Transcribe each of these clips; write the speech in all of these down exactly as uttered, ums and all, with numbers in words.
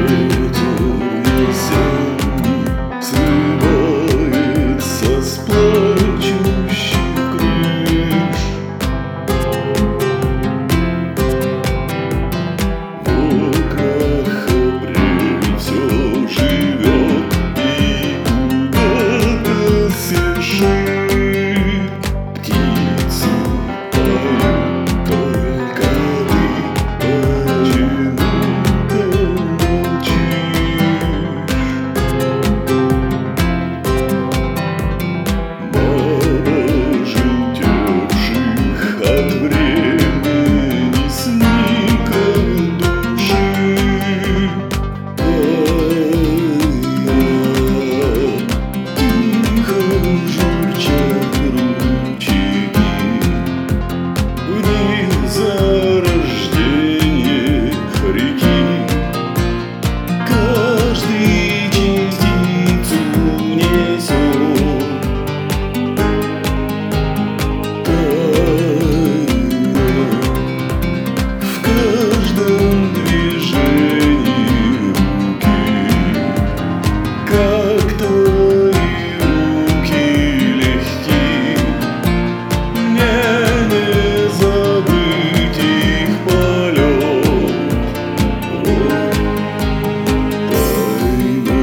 срывается с плачущих крыш. В окрах апрель все живет и куда-то спешит. Птицы поют, только ты почему-то молчишь. Мало желтевших от времени сников души. Тихо журчат ручейки, в них зарождение реки. Каждый частицу несет, в каждом движении руки, как твои руки легки. Мне не забыть их полет. Тайны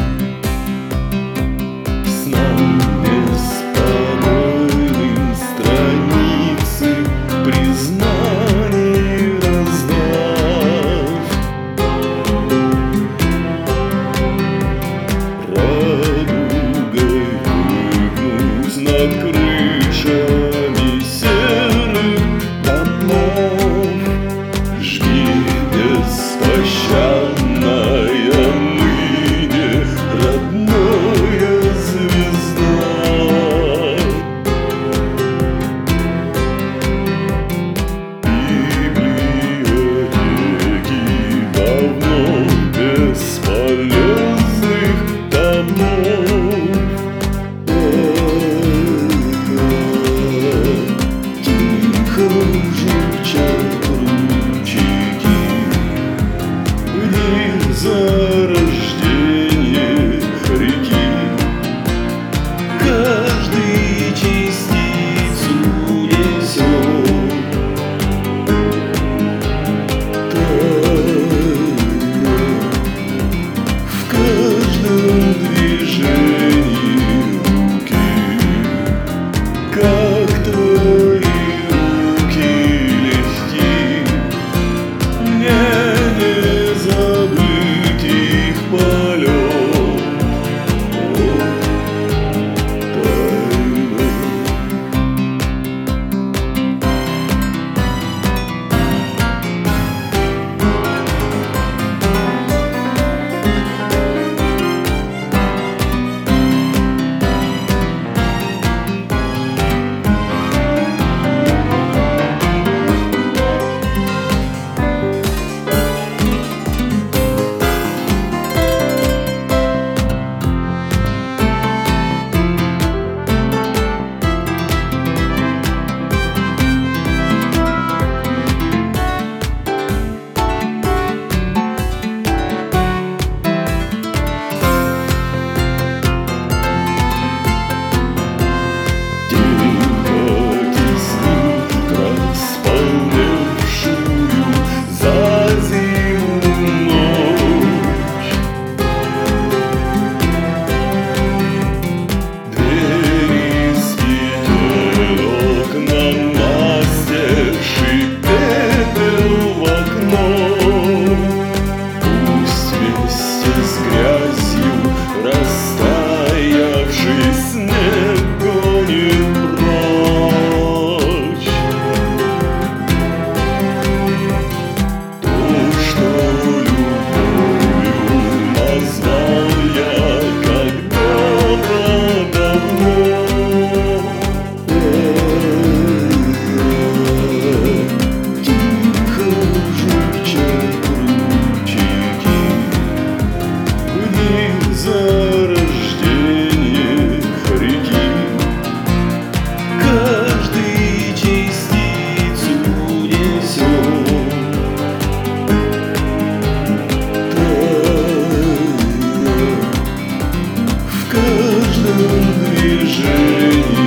снам беспокойным страницы признаний раздав. Радугой выгнусь над крышами серых домов. Жги беспощадная ныне родная звезда. Библиотеки давно бесполезных томов. Тихо журчат ручейки, в них зарождение реки. Каждый частицу несет, тайна в каждом движении руки, как твои руки легки. Мне не забыть их полет. Тайна. Тихо журчат мені.